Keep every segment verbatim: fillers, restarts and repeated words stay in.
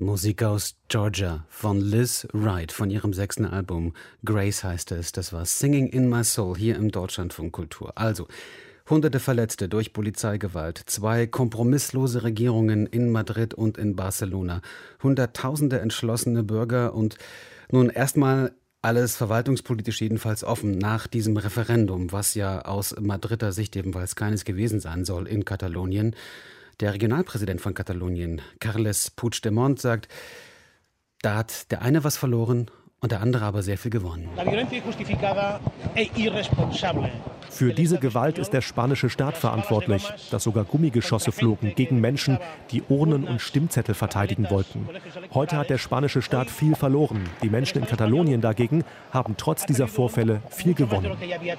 Musik aus Georgia von Liz Wright von ihrem sechsten Album. Grace heißt es. Das war Singing in My Soul hier im Deutschlandfunk Kultur. Also, hunderte Verletzte durch Polizeigewalt, zwei kompromisslose Regierungen in Madrid und in Barcelona, hunderttausende entschlossene Bürger und nun erstmal alles verwaltungspolitisch jedenfalls offen nach diesem Referendum, was ja aus Madrider Sicht ebenfalls keines gewesen sein soll in Katalonien. Der Regionalpräsident von Katalonien, Carles Puigdemont, sagt, da hat der eine was verloren und der andere aber sehr viel gewonnen. Für diese Gewalt ist der spanische Staat verantwortlich, dass sogar Gummigeschosse flogen gegen Menschen, die Urnen und Stimmzettel verteidigen wollten. Heute hat der spanische Staat viel verloren. Die Menschen in Katalonien dagegen haben trotz dieser Vorfälle viel gewonnen.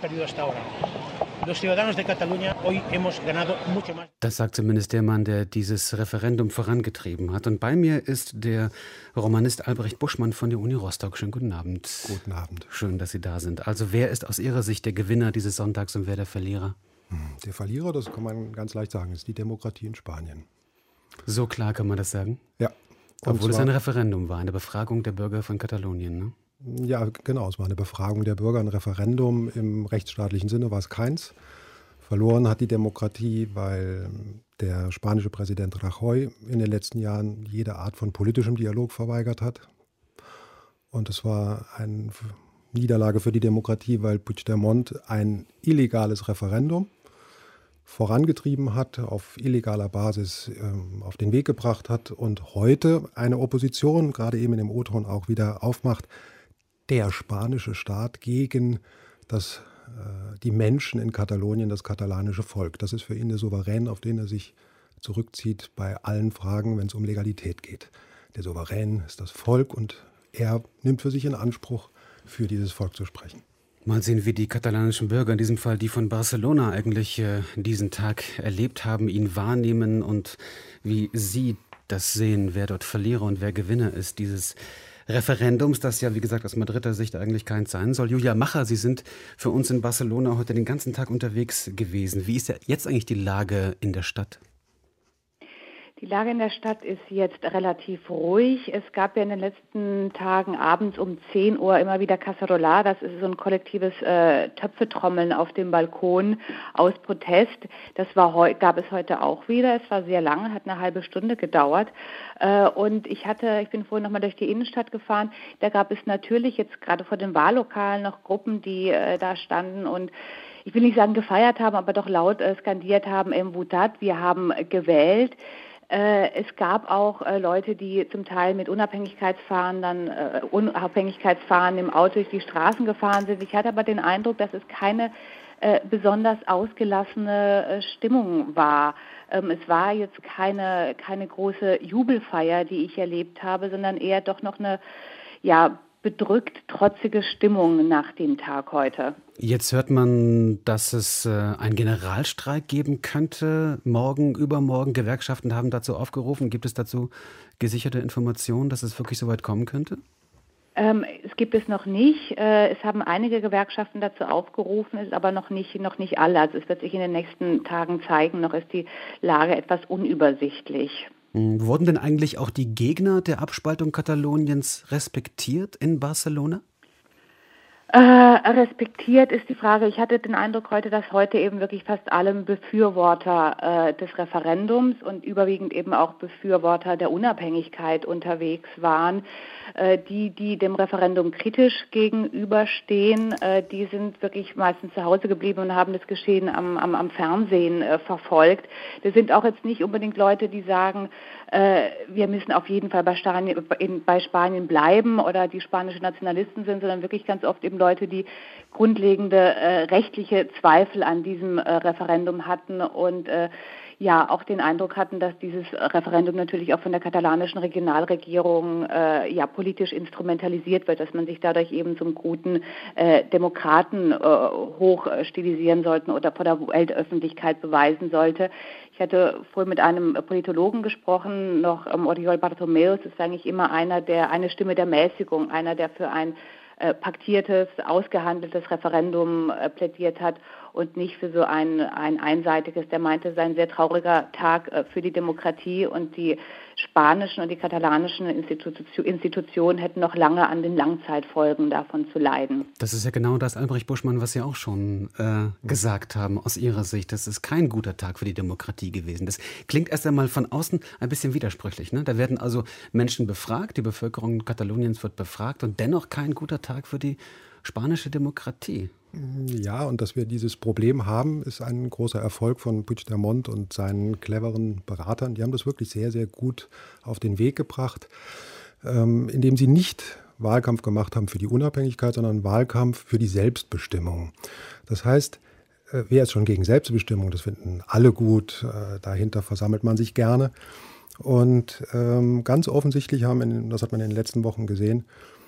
Das sagt zumindest der Mann, der dieses Referendum vorangetrieben hat. Und bei mir ist der Romanist Albrecht Buschmann von der Uni Rostock. Schönen guten Abend. Guten Abend. Schön, dass Sie da sind. Also wer ist aus Ihrer Sicht der Gewinner dieses Sonntags und wer der Verlierer? Der Verlierer, das kann man ganz leicht sagen, ist die Demokratie in Spanien. So klar kann man das sagen? Ja. Obwohl es ein Referendum war, eine Befragung der Bürger von Katalonien, ne? Ja, genau. Es war eine Befragung der Bürger, ein Referendum. Im rechtsstaatlichen Sinne war es keins. Verloren hat die Demokratie, weil der spanische Präsident Rajoy in den letzten Jahren jede Art von politischem Dialog verweigert hat. Und es war eine Niederlage für die Demokratie, weil Puigdemont ein illegales Referendum vorangetrieben hat, auf illegaler Basis ähm, auf den Weg gebracht hat und heute eine Opposition, gerade eben in dem O-Ton auch wieder aufmacht, der spanische Staat gegen das die Menschen in Katalonien, das katalanische Volk. Das ist für ihn der Souverän, auf den er sich zurückzieht bei allen Fragen, wenn es um Legalität geht. Der Souverän ist das Volk und er nimmt für sich in Anspruch, für dieses Volk zu sprechen. Mal sehen, wie die katalanischen Bürger, in diesem Fall die von Barcelona, eigentlich äh, diesen Tag erlebt haben, ihn wahrnehmen und wie sie das sehen, wer dort Verlierer und wer Gewinner ist, dieses Referendums, das ja, wie gesagt, aus Madrider Sicht eigentlich keins sein soll. Julia Macher, Sie sind für uns in Barcelona heute den ganzen Tag unterwegs gewesen. Wie ist ja jetzt eigentlich die Lage in der Stadt? Die Lage in der Stadt ist jetzt relativ ruhig. Es gab ja in den letzten Tagen abends um zehn Uhr immer wieder Cacerolar. Das ist so ein kollektives äh, Töpfetrommeln auf dem Balkon aus Protest. Das war heu- gab es heute auch wieder. Es war sehr lange, hat eine halbe Stunde gedauert. Äh, und ich hatte, ich bin vorhin nochmal durch die Innenstadt gefahren. Da gab es natürlich jetzt gerade vor den Wahllokalen noch Gruppen, die äh, da standen und ich will nicht sagen gefeiert haben, aber doch laut äh, skandiert haben, em votat, wir haben äh, gewählt. Es gab auch äh, Leute, die zum Teil mit Unabhängigkeitsfahren, dann äh, Unabhängigkeitsfahren im Auto durch die Straßen gefahren sind. Ich hatte aber den Eindruck, dass es keine äh, besonders ausgelassene äh, Stimmung war. Ähm, es war jetzt keine, keine große Jubelfeier, die ich erlebt habe, sondern eher doch noch eine, ja, bedrückt, trotzige Stimmung nach dem Tag heute. Jetzt hört man, dass es äh, einen Generalstreik geben könnte. Morgen, übermorgen. Gewerkschaften haben dazu aufgerufen. Gibt es dazu gesicherte Informationen, dass es wirklich so weit kommen könnte? Ähm, es gibt es noch nicht. Äh, es haben einige Gewerkschaften dazu aufgerufen, es ist aber noch nicht, noch nicht alle. Also es wird sich in den nächsten Tagen zeigen. Noch ist die Lage etwas unübersichtlich. Wurden denn eigentlich auch die Gegner der Abspaltung Kataloniens respektiert in Barcelona? Äh, respektiert ist die Frage. Ich hatte den Eindruck heute, dass heute eben wirklich fast alle Befürworter äh, des Referendums und überwiegend eben auch Befürworter der Unabhängigkeit unterwegs waren. Äh, die, die dem Referendum kritisch gegenüberstehen, äh, die sind wirklich meistens zu Hause geblieben und haben das Geschehen am, am, am Fernsehen äh, verfolgt. Das sind auch jetzt nicht unbedingt Leute, die sagen, äh, wir müssen auf jeden Fall bei Spanien, in, bei Spanien bleiben oder die spanische Nationalisten sind, sondern wirklich ganz oft eben Leute, die grundlegende äh, rechtliche Zweifel an diesem äh, Referendum hatten und äh, ja auch den Eindruck hatten, dass dieses Referendum natürlich auch von der katalanischen Regionalregierung äh, ja politisch instrumentalisiert wird, dass man sich dadurch eben zum guten äh, Demokraten äh, hoch stilisieren sollte oder vor der Weltöffentlichkeit beweisen sollte. Ich hatte vorhin mit einem Politologen gesprochen, noch ähm, Oriol Bartomeu, das ist eigentlich immer einer, der eine Stimme der Mäßigung, einer, der für ein äh, paktiertes, ausgehandeltes Referendum äh, plädiert hat. und nicht für so ein, ein einseitiges, der meinte, es sei ein sehr trauriger Tag äh, für die Demokratie und die spanischen und die katalanischen Institu- Institutionen hätten noch lange an den Langzeitfolgen davon zu leiden. Das ist ja genau das, Albrecht Buschmann, was Sie auch schon äh, gesagt haben aus Ihrer Sicht. Das ist kein guter Tag für die Demokratie gewesen. Das klingt erst einmal von außen ein bisschen widersprüchlich, ne? Da werden also Menschen befragt, die Bevölkerung Kataloniens wird befragt und dennoch kein guter Tag für die spanische Demokratie. Ja, und dass wir dieses Problem haben, ist ein großer Erfolg von Puigdemont und seinen cleveren Beratern. Die haben das wirklich sehr, sehr gut auf den Weg gebracht, ähm, indem sie nicht Wahlkampf gemacht haben für die Unabhängigkeit, sondern Wahlkampf für die Selbstbestimmung. Das heißt, äh, wer ist schon gegen Selbstbestimmung? Das finden alle gut. Äh, dahinter versammelt man sich gerne. Und ähm, ganz offensichtlich haben, in, das hat man in den letzten Wochen gesehen,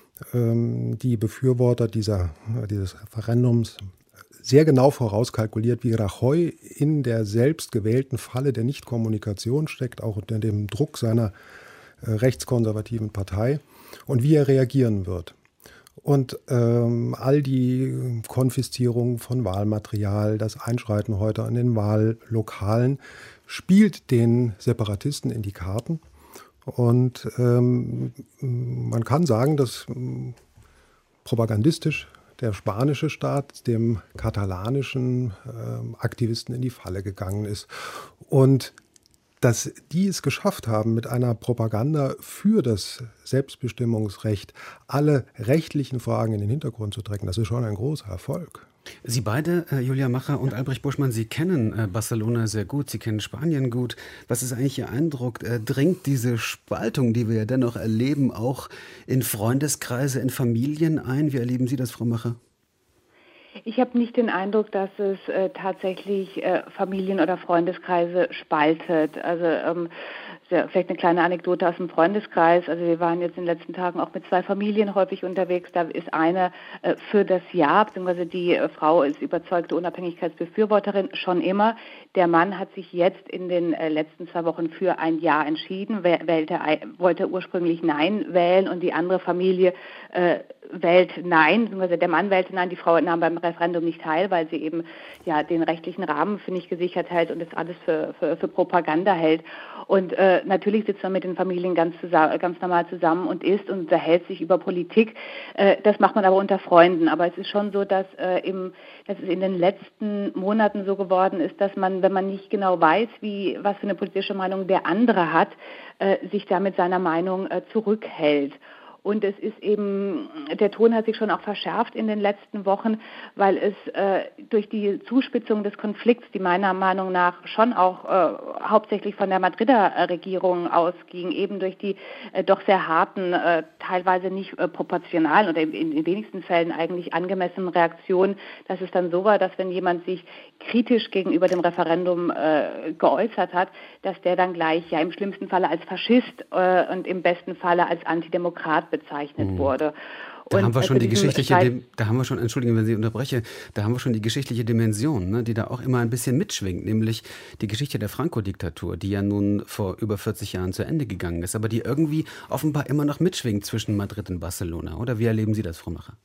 die Befürworter dieser, dieses Referendums sehr genau vorauskalkuliert, wie Rajoy in der selbst gewählten Falle der Nichtkommunikation steckt, auch unter dem Druck seiner rechtskonservativen Partei und wie er reagieren wird. Und ähm, all die Konfiszierung von Wahlmaterial, das Einschreiten heute an den Wahllokalen, spielt den Separatisten in die Karten. Und ähm, man kann sagen, dass ähm, propagandistisch der spanische Staat dem katalanischen ähm, Aktivisten in die Falle gegangen ist. Und dass die es geschafft haben, mit einer Propaganda für das Selbstbestimmungsrecht alle rechtlichen Fragen in den Hintergrund zu drängen, das ist schon ein großer Erfolg. Sie beide, äh, Julia Macher und Albrecht Buschmann, Sie kennen äh, Barcelona sehr gut, Sie kennen Spanien gut. Was ist eigentlich Ihr Eindruck? Äh, dringt diese Spaltung, die wir ja dennoch erleben, auch in Freundeskreise, in Familien ein? Wie erleben Sie das, Frau Macher? Ich habe nicht den Eindruck, dass es äh, tatsächlich äh, Familien- oder Freundeskreise spaltet. Also ähm, ja, vielleicht eine kleine Anekdote aus dem Freundeskreis. Also wir waren jetzt in den letzten Tagen auch mit zwei Familien häufig unterwegs. Da ist eine äh, für das Ja, beziehungsweise die äh, Frau ist überzeugte Unabhängigkeitsbefürworterin schon immer. Der Mann hat sich jetzt in den äh, letzten zwei Wochen für ein Ja entschieden, wählte, wollte ursprünglich Nein wählen und die andere Familie äh, wählt Nein, beziehungsweise der Mann wählte Nein, die Frau nahm beim Referendum nicht teil, weil sie eben ja den rechtlichen Rahmen für nicht gesichert hält und das alles für, für, für Propaganda hält. Und äh, natürlich sitzt man mit den Familien ganz, ganz normal zusammen und isst und unterhält sich über Politik. Äh, das macht man aber unter Freunden. Aber es ist schon so, dass, äh, im, dass es in den letzten Monaten so geworden ist, dass man, wenn man nicht genau weiß, wie, was für eine politische Meinung der andere hat, äh, sich da mit seiner Meinung äh, zurückhält. Und es ist eben, der Ton hat sich schon auch verschärft in den letzten Wochen, weil es äh, durch die Zuspitzung des Konflikts, die meiner Meinung nach schon auch äh, hauptsächlich von der Madrider Regierung ausging, eben durch die äh, doch sehr harten, äh, teilweise nicht äh, proportionalen oder in, in den wenigsten Fällen eigentlich angemessenen Reaktionen, dass es dann so war, dass wenn jemand sich kritisch gegenüber dem Referendum äh, geäußert hat, dass der dann gleich ja im schlimmsten Falle als Faschist äh, und im besten Falle als Antidemokrat bezeichnet mhm. wurde. Da und haben wir schon die geschichtliche, Dim- da haben wir schon, Entschuldigung, wenn Sie unterbreche, da haben wir schon die geschichtliche Dimension, ne, die da auch immer ein bisschen mitschwingt, nämlich die Geschichte der Franco-Diktatur, die ja nun vor über vierzig Jahren zu Ende gegangen ist, aber die irgendwie offenbar immer noch mitschwingt zwischen Madrid und Barcelona. Oder wie erleben Sie das, Frau Macher?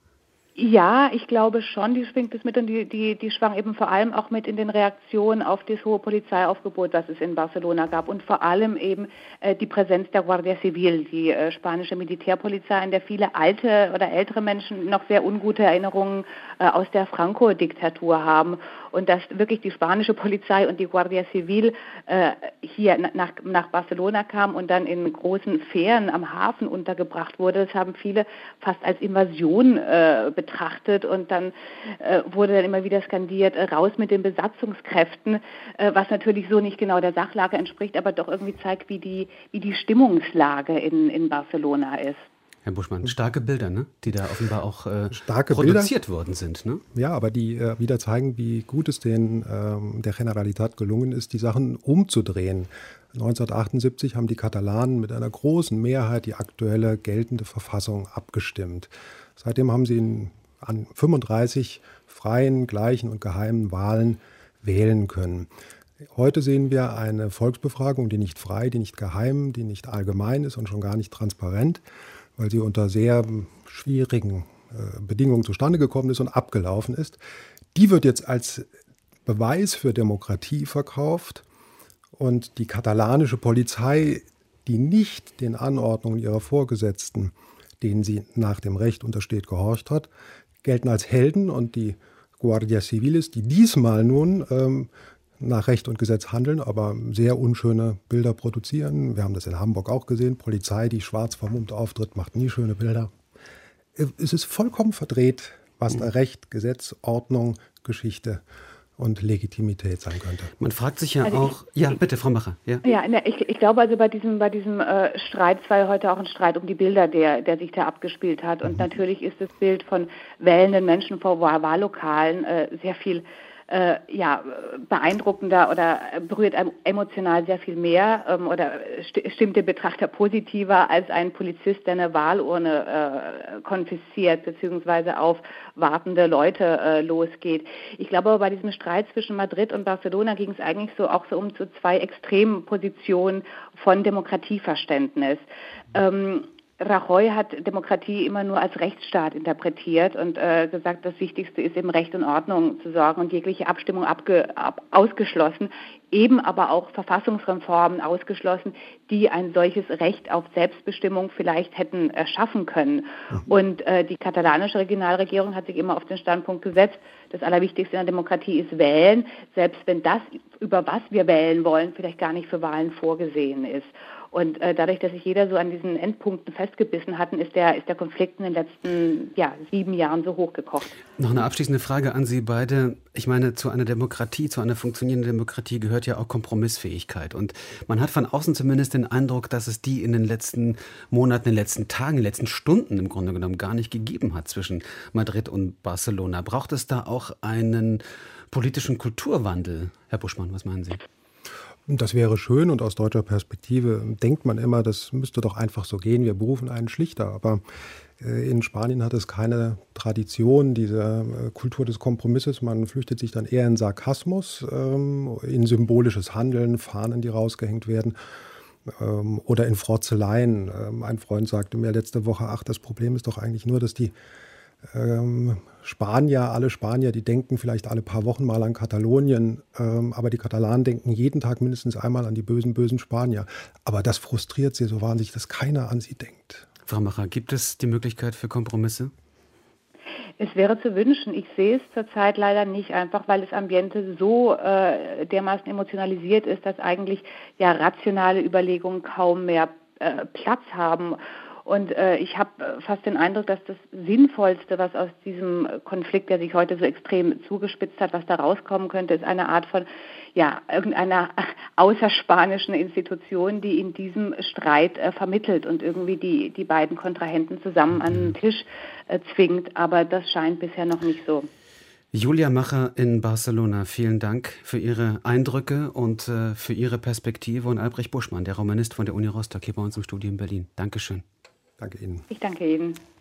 Ja, ich glaube schon, die schwingt es mit und die, die, die schwang eben vor allem auch mit in den Reaktionen auf das hohe Polizeiaufgebot, das es in Barcelona gab und vor allem eben äh, die Präsenz der Guardia Civil, die äh, spanische Militärpolizei, in der viele alte oder ältere Menschen noch sehr ungute Erinnerungen äh, aus der Franco-Diktatur haben und dass wirklich die spanische Polizei und die Guardia Civil äh, hier nach, nach Barcelona kam und dann in großen Fähren am Hafen untergebracht wurde, das haben viele fast als Invasion äh, betrachtet und dann äh, wurde dann immer wieder skandiert, äh, raus mit den Besatzungskräften, äh, was natürlich so nicht genau der Sachlage entspricht, aber doch irgendwie zeigt, wie die, wie die Stimmungslage in, in Barcelona ist. Herr Buschmann, starke Bilder, ne? Die da offenbar auch äh, starke produziert Bilder. worden sind. Ne? Ja, aber die äh, wieder zeigen, wie gut es den, ähm, der Generalitat gelungen ist, die Sachen umzudrehen. neunzehnhundertachtundsiebzig haben die Katalanen mit einer großen Mehrheit die aktuelle geltende Verfassung abgestimmt. Seitdem haben sie in, an fünfunddreißig freien, gleichen und geheimen Wahlen wählen können. Heute sehen wir eine Volksbefragung, die nicht frei, die nicht geheim, die nicht allgemein ist und schon gar nicht transparent, weil sie unter sehr schwierigen äh, Bedingungen zustande gekommen ist und abgelaufen ist. Die wird jetzt als Beweis für Demokratie verkauft und die katalanische Polizei, die nicht den Anordnungen ihrer Vorgesetzten, denen sie nach dem Recht untersteht, gehorcht hat, gelten als Helden, und die Guardia Civiles, die diesmal nun ähm, nach Recht und Gesetz handeln, aber sehr unschöne Bilder produzieren. Wir haben das in Hamburg auch gesehen. Polizei, die schwarz vermummt auftritt, macht nie schöne Bilder. Es ist vollkommen verdreht, was da Recht, Gesetz, Ordnung, Geschichte und Legitimität sein könnte. Man fragt sich ja also auch, ich, ja bitte, Frau Macher. Ja, ja ne, ich, ich glaube also bei diesem, bei diesem äh, Streit, es war ja heute auch ein Streit um die Bilder, der, der sich da abgespielt hat. Und mhm. natürlich ist das Bild von wählenden Menschen vor Wahllokalen äh, sehr viel äh, ja, beeindruckender oder berührt einem emotional sehr viel mehr ähm, oder st- stimmt den Betrachter positiver als ein Polizist, der eine Wahlurne äh, konfisziert bzw. auf wartende Leute äh, losgeht. Ich glaube aber bei diesem Streit zwischen Madrid und Barcelona ging es eigentlich so auch so um so zwei Extrempositionen von Demokratieverständnis. Ähm, Rajoy hat Demokratie immer nur als Rechtsstaat interpretiert und äh, gesagt, das Wichtigste ist eben Recht und Ordnung zu sorgen und jegliche Abstimmung abge, ab, ausgeschlossen, eben aber auch Verfassungsreformen ausgeschlossen, die ein solches Recht auf Selbstbestimmung vielleicht hätten erschaffen können. Mhm. Und äh, die katalanische Regionalregierung hat sich immer auf den Standpunkt gesetzt, das Allerwichtigste in der Demokratie ist Wählen, selbst wenn das, über was wir wählen wollen, vielleicht gar nicht für Wahlen vorgesehen ist. Und äh, dadurch, dass sich jeder so an diesen Endpunkten festgebissen hatten, ist der, ist der Konflikt in den letzten ja, sieben Jahren so hochgekocht. Noch eine abschließende Frage an Sie beide. Ich meine, zu einer Demokratie, zu einer funktionierenden Demokratie gehört ja auch Kompromissfähigkeit. Und man hat von außen zumindest den Eindruck, dass es die in den letzten Monaten, in den letzten Tagen, in den letzten Stunden im Grunde genommen gar nicht gegeben hat zwischen Madrid und Barcelona. Braucht es da auch einen politischen Kulturwandel? Herr Buschmann, was meinen Sie? Das wäre schön, und aus deutscher Perspektive denkt man immer, das müsste doch einfach so gehen, wir berufen einen Schlichter. Aber in Spanien hat es keine Tradition dieser Kultur des Kompromisses. Man flüchtet sich dann eher in Sarkasmus, in symbolisches Handeln, Fahnen, die rausgehängt werden, oder in Frotzeleien. Ein Freund sagte mir letzte Woche, ach, das Problem ist doch eigentlich nur, dass die Ähm, Spanier, alle Spanier, die denken vielleicht alle paar Wochen mal an Katalonien, ähm, aber die Katalanen denken jeden Tag mindestens einmal an die bösen, bösen Spanier. Aber das frustriert sie so wahnsinnig, dass keiner an sie denkt. Frau Macher, gibt es die Möglichkeit für Kompromisse? Es wäre zu wünschen. Ich sehe es zurzeit leider nicht, einfach weil das Ambiente so äh, dermaßen emotionalisiert ist, dass eigentlich ja rationale Überlegungen kaum mehr äh, Platz haben. Und äh, ich habe fast den Eindruck, dass das Sinnvollste, was aus diesem Konflikt, der sich heute so extrem zugespitzt hat, was da rauskommen könnte, ist eine Art von, ja, irgendeiner außerspanischen Institution, die in diesem Streit äh, vermittelt und irgendwie die, die beiden Kontrahenten zusammen an den Tisch äh, zwingt. Aber das scheint bisher noch nicht so. Julia Macher in Barcelona, vielen Dank für Ihre Eindrücke und äh, für Ihre Perspektive. Und Albrecht Buschmann, der Romanist von der Uni Rostock, hier bei uns im Studio in Berlin. Dankeschön. Danke Ihnen. Ich danke Ihnen.